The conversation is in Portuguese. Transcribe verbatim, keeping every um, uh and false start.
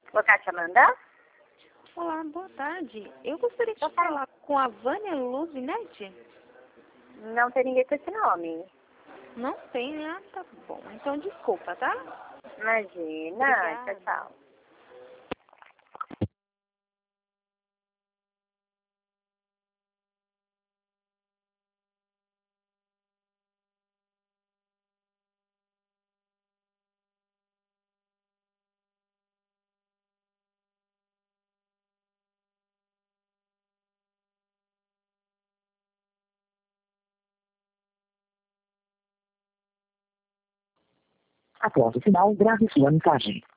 Ô, Kátia Amanda? Olá, boa tarde. Eu gostaria de falar com a Vânia Luzinete. Não tem ninguém com esse nome. Não tem, né? Ah, tá bom. Então, desculpa, tá? Imagina. Obrigada. Tchau, tchau. Após o sinal, grave sua mensagem.